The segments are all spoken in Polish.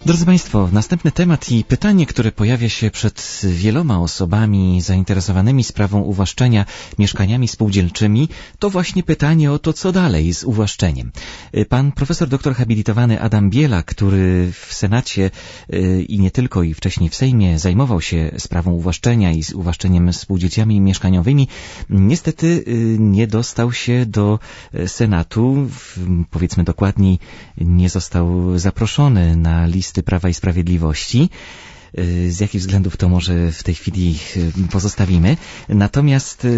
Drodzy Państwo, następny temat i pytanie, które pojawia się przed wieloma osobami zainteresowanymi sprawą uwłaszczenia mieszkaniami spółdzielczymi, to właśnie pytanie o to, co dalej z uwłaszczeniem. Pan profesor doktor habilitowany Adam Biela, który w Senacie i nie tylko, i wcześniej w Sejmie zajmował się sprawą uwłaszczenia i z uwłaszczeniem spółdzielciami mieszkaniowymi, niestety nie dostał się do Senatu, powiedzmy dokładniej, nie został zaproszony na listy Prawa i Sprawiedliwości. Z jakich względów to może w tej chwili pozostawimy. Natomiast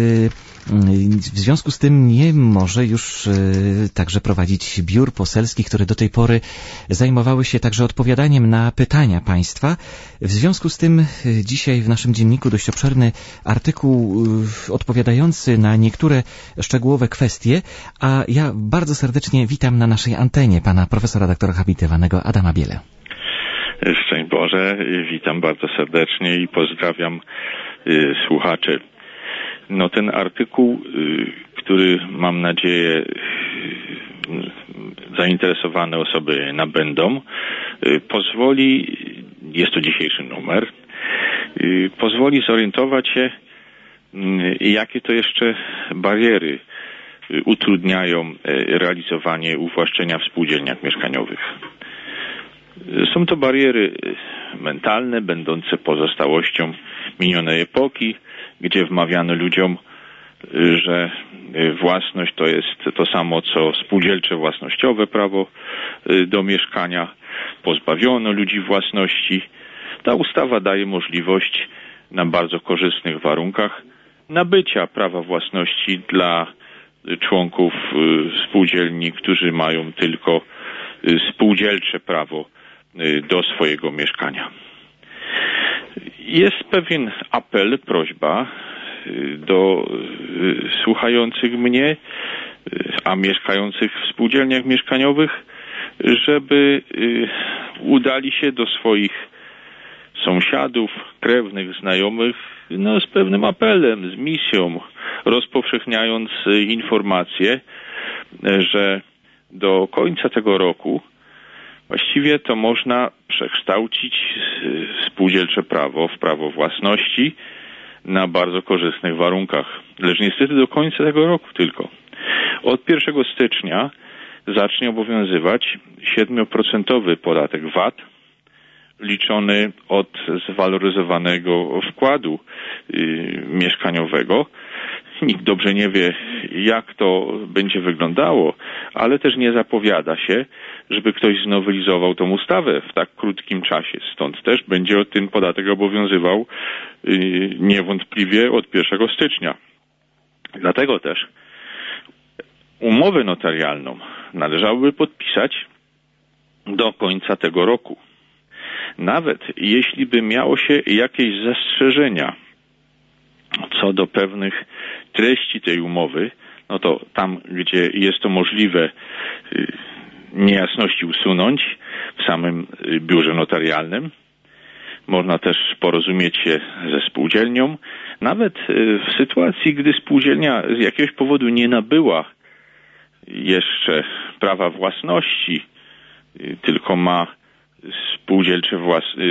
w związku z tym nie może już także prowadzić biur poselskich, które do tej pory zajmowały się także odpowiadaniem na pytania państwa. W związku z tym dzisiaj w naszym dzienniku dość obszerny artykuł odpowiadający na niektóre szczegółowe kwestie, a ja bardzo serdecznie witam na naszej antenie pana profesora doktora habilitowanego Adama Bielę. Szczęść Boże, witam bardzo serdecznie i pozdrawiam słuchaczy. No ten artykuł, który mam nadzieję zainteresowane osoby nabędą, pozwoli, jest to dzisiejszy numer, pozwoli zorientować się, jakie to jeszcze bariery utrudniają realizowanie uwłaszczenia w spółdzielniach mieszkaniowych. Są to bariery mentalne, będące pozostałością minionej epoki, gdzie wmawiano ludziom, że własność to jest to samo co spółdzielcze własnościowe prawo do mieszkania. Pozbawiono ludzi własności. Ta ustawa daje możliwość na bardzo korzystnych warunkach nabycia prawa własności dla członków spółdzielni, którzy mają tylko spółdzielcze prawo do swojego mieszkania. Jest pewien apel, prośba do słuchających mnie, a mieszkających w spółdzielniach mieszkaniowych, żeby udali się do swoich sąsiadów, krewnych, znajomych, z pewnym apelem, z misją, rozpowszechniając informację, że do końca tego roku właściwie to można przekształcić spółdzielcze prawo w prawo własności na bardzo korzystnych warunkach. Lecz niestety do końca tego roku tylko. Od 1 stycznia zacznie obowiązywać 7% podatek VAT liczony od zwaloryzowanego wkładu mieszkaniowego. Nikt dobrze nie wie, jak to będzie wyglądało, ale też nie zapowiada się, żeby ktoś znowelizował tą ustawę w tak krótkim czasie. Stąd też będzie ten podatek obowiązywał niewątpliwie od 1 stycznia. Dlatego też umowę notarialną należałoby podpisać do końca tego roku. Nawet jeśli by miało się jakieś zastrzeżenia co do pewnych treści tej umowy, no to tam, gdzie jest to możliwe, niejasności usunąć w samym biurze notarialnym. Można też porozumieć się ze spółdzielnią. Nawet w sytuacji, gdy spółdzielnia z jakiegoś powodu nie nabyła jeszcze prawa własności, tylko ma spółdzielcze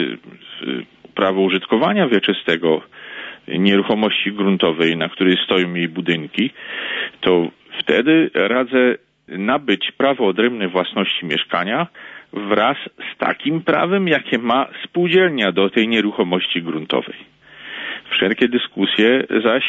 prawo użytkowania wieczystego nieruchomości gruntowej, na której stoją jej budynki, to wtedy radzę nabyć prawo odrębnej własności mieszkania wraz z takim prawem, jakie ma spółdzielnia do tej nieruchomości gruntowej. Wszelkie dyskusje zaś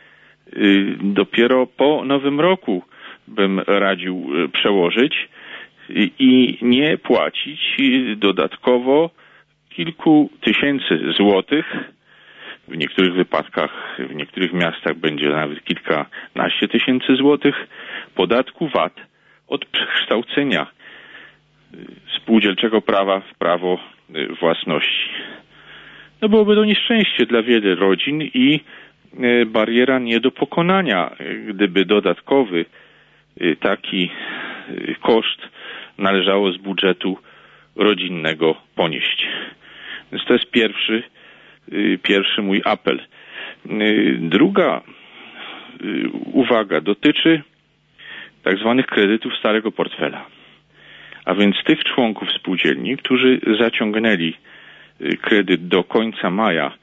dopiero po nowym roku bym radził przełożyć i nie płacić dodatkowo kilku tysięcy złotych. W niektórych wypadkach, w niektórych miastach będzie nawet kilkanaście tysięcy złotych podatku VAT od przekształcenia spółdzielczego prawa w prawo własności. No byłoby to nieszczęście dla wielu rodzin i bariera nie do pokonania, gdyby dodatkowy taki koszt należało z budżetu rodzinnego ponieść. Więc to jest pierwszy mój apel. Druga uwaga dotyczy tak zwanych kredytów starego portfela. A więc tych członków spółdzielni, którzy zaciągnęli kredyt do końca maja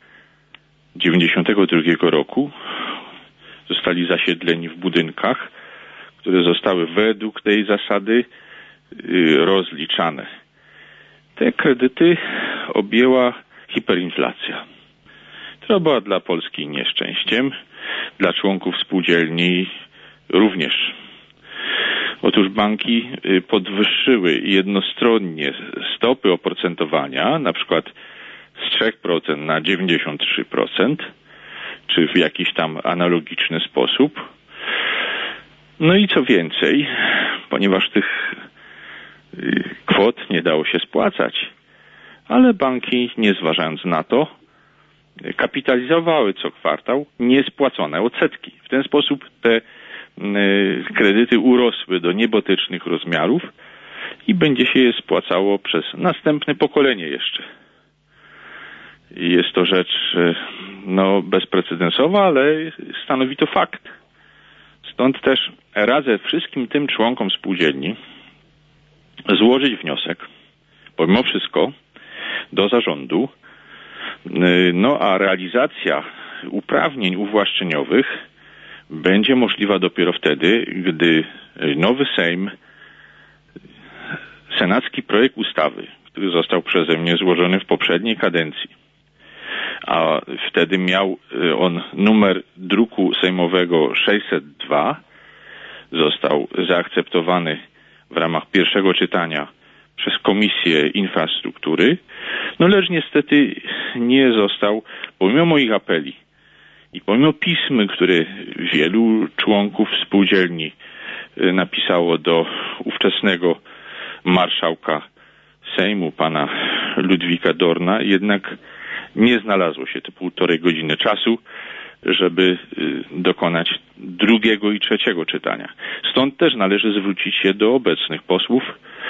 1992 roku, zostali zasiedleni w budynkach, które zostały według tej zasady rozliczane. Te kredyty objęła hiperinflacja, która była dla Polski nieszczęściem, dla członków spółdzielni również. Otóż banki podwyższyły jednostronnie stopy oprocentowania, na przykład z 3% na 93%, czy w jakiś tam analogiczny sposób. No i co więcej, ponieważ tych kwot nie dało się spłacać, ale banki, nie zważając na to, kapitalizowały co kwartał niespłacone odsetki. W ten sposób te kredyty urosły do niebotycznych rozmiarów i będzie się je spłacało przez następne pokolenie jeszcze. Jest to rzecz bezprecedensowa, ale stanowi to fakt. Stąd też radzę wszystkim tym członkom spółdzielni złożyć wniosek, pomimo wszystko, do zarządu, a realizacja uprawnień uwłaszczeniowych będzie możliwa dopiero wtedy, gdy nowy Sejm, senacki projekt ustawy, który został przeze mnie złożony w poprzedniej kadencji, a wtedy miał on numer druku sejmowego 602, został zaakceptowany w ramach pierwszego czytania przez Komisję Infrastruktury, lecz niestety nie został, pomimo moich apeli i pomimo pism, które wielu członków spółdzielni napisało do ówczesnego marszałka Sejmu, pana Ludwika Dorna, jednak nie znalazło się te 1,5 godziny czasu, żeby dokonać drugiego i trzeciego czytania. Stąd też należy zwrócić się do obecnych posłów,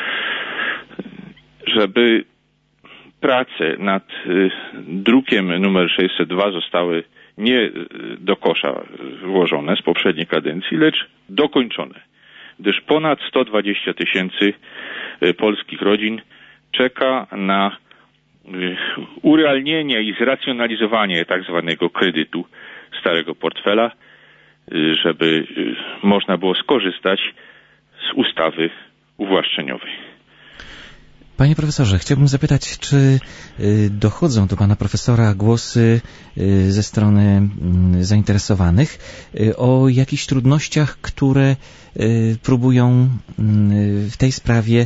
żeby prace nad drukiem numer 602 zostały nie do kosza włożone z poprzedniej kadencji, lecz dokończone, gdyż ponad 120 000 polskich rodzin czeka na urealnienie i zracjonalizowanie tak zwanego kredytu starego portfela, żeby można było skorzystać z ustawy uwłaszczeniowej. Panie profesorze, chciałbym zapytać, czy dochodzą do pana profesora głosy ze strony zainteresowanych o jakichś trudnościach, które próbują w tej sprawie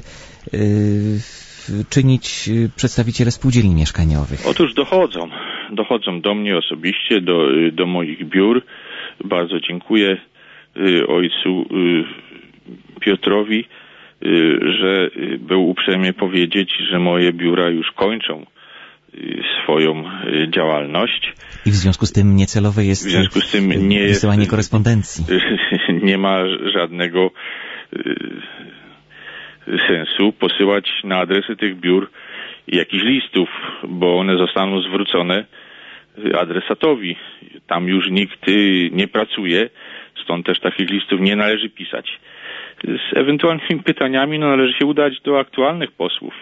czynić przedstawiciele spółdzielni mieszkaniowych? Otóż dochodzą do mnie osobiście, do moich biur. Bardzo dziękuję ojcu Piotrowi, że był uprzejmy powiedzieć, że moje biura już kończą swoją działalność. I w związku z tym niecelowe jest wysyłanie korespondencji. Nie ma żadnego sensu posyłać na adresy tych biur jakichś listów, bo one zostaną zwrócone adresatowi. Tam już nikt nie pracuje, stąd też takich listów nie należy pisać. Z ewentualnymi pytaniami należy się udać do aktualnych posłów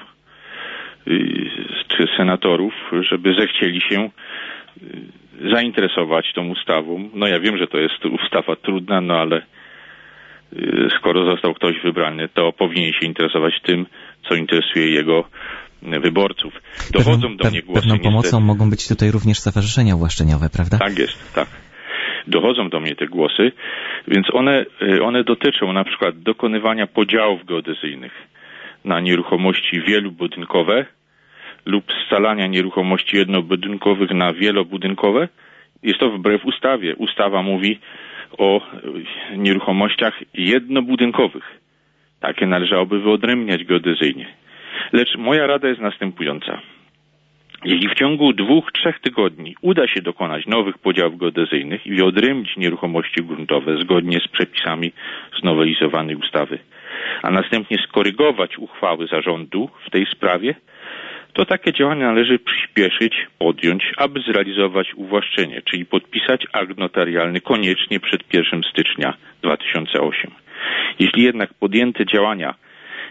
czy senatorów, żeby zechcieli się zainteresować tą ustawą. Ja wiem, że to jest ustawa trudna, ale skoro został ktoś wybrany, to powinien się interesować tym, co interesuje jego wyborców. Dochodzą do mnie głosy. Pewną pomocą mogą być tutaj również stowarzyszenia uwłaszczeniowe, prawda? Tak jest, tak. Dochodzą do mnie te głosy, więc one dotyczą na przykład dokonywania podziałów geodezyjnych na nieruchomości wielobudynkowe lub scalania nieruchomości jednobudynkowych na wielobudynkowe. Jest to wbrew ustawie. Ustawa mówi o nieruchomościach jednobudynkowych. Takie należałoby wyodrębniać geodezyjnie. Lecz moja rada jest następująca. Jeśli w ciągu 2-3 tygodni uda się dokonać nowych podziałów geodezyjnych i wyodrębnić nieruchomości gruntowe zgodnie z przepisami znowelizowanej ustawy, a następnie skorygować uchwały zarządu w tej sprawie, to takie działania należy przyspieszyć, podjąć, aby zrealizować uwłaszczenie, czyli podpisać akt notarialny koniecznie przed 1 stycznia 2008. Jeśli jednak podjęte działania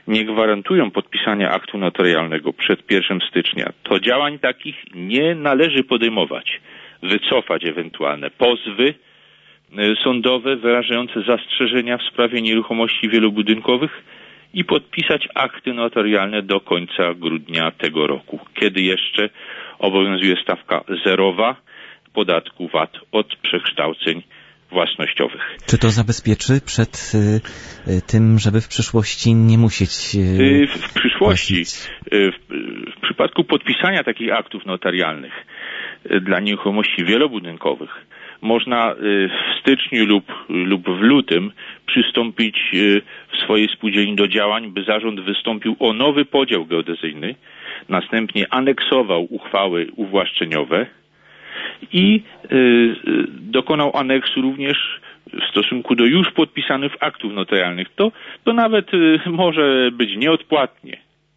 nie gwarantują podpisania aktu notarialnego przed 1 stycznia, to działań takich nie należy podejmować. Wycofać ewentualne pozwy sądowe wyrażające zastrzeżenia w sprawie nieruchomości wielobudynkowych i podpisać akty notarialne do końca grudnia tego roku, kiedy jeszcze obowiązuje stawka zerowa podatku VAT od przekształceń własnościowych. Czy to zabezpieczy przed tym, żeby w przyszłości nie musieć w przyszłości, w przypadku podpisania takich aktów notarialnych dla nieruchomości wielobudynkowych można w styczniu lub w lutym przystąpić w swojej spółdzielni do działań, by zarząd wystąpił o nowy podział geodezyjny, następnie aneksował uchwały uwłaszczeniowe i dokonał aneksu również w stosunku do już podpisanych aktów notarialnych. To nawet może być nieodpłatnie.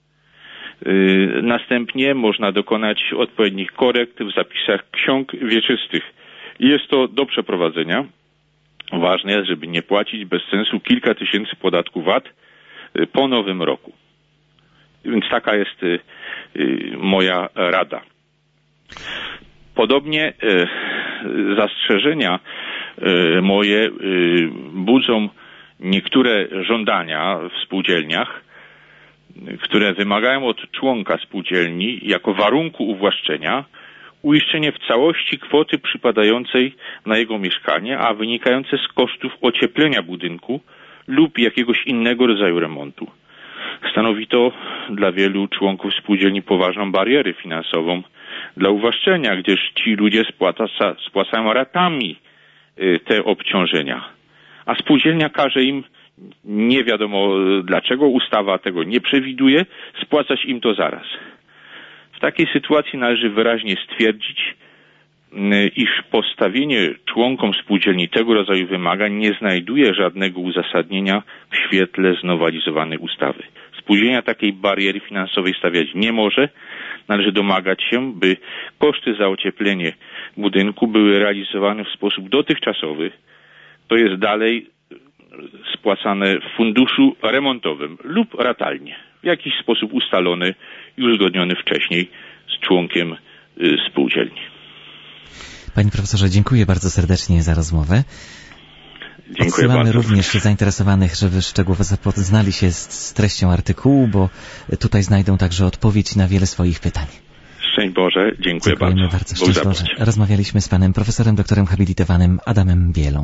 Następnie można dokonać odpowiednich korekt w zapisach ksiąg wieczystych. Jest to do przeprowadzenia. Ważne jest, żeby nie płacić bez sensu kilka tysięcy podatku VAT po nowym roku. Więc taka jest moja rada. Podobnie zastrzeżenia moje budzą niektóre żądania w spółdzielniach, które wymagają od członka spółdzielni jako warunku uwłaszczenia uiszczenie w całości kwoty przypadającej na jego mieszkanie, a wynikające z kosztów ocieplenia budynku lub jakiegoś innego rodzaju remontu. Stanowi to dla wielu członków spółdzielni poważną barierę finansową dla uwłaszczenia, gdyż ci ludzie spłacają ratami te obciążenia. A spółdzielnia każe im, nie wiadomo dlaczego, ustawa tego nie przewiduje, spłacać im to zaraz. W takiej sytuacji należy wyraźnie stwierdzić, iż postawienie członkom spółdzielni tego rodzaju wymagań nie znajduje żadnego uzasadnienia w świetle znowelizowanej ustawy. Spółdzielnia takiej bariery finansowej stawiać nie może. Należy domagać się, by koszty za ocieplenie budynku były realizowane w sposób dotychczasowy, to jest dalej spłacane w funduszu remontowym lub ratalnie, w jakiś sposób ustalony i uzgodniony wcześniej z członkiem spółdzielni. Panie profesorze, dziękuję bardzo serdecznie za rozmowę. Dziękuję Odsyłamy bardzo. również zainteresowanych, żeby szczegółowo zapoznali się z treścią artykułu, bo tutaj znajdą także odpowiedź na wiele swoich pytań. Szczęść Boże, dziękuję Dziękujemy bardzo. Bóg Szczęść Boże. zapłać. Rozmawialiśmy z panem profesorem doktorem habilitowanym Adamem Bielą.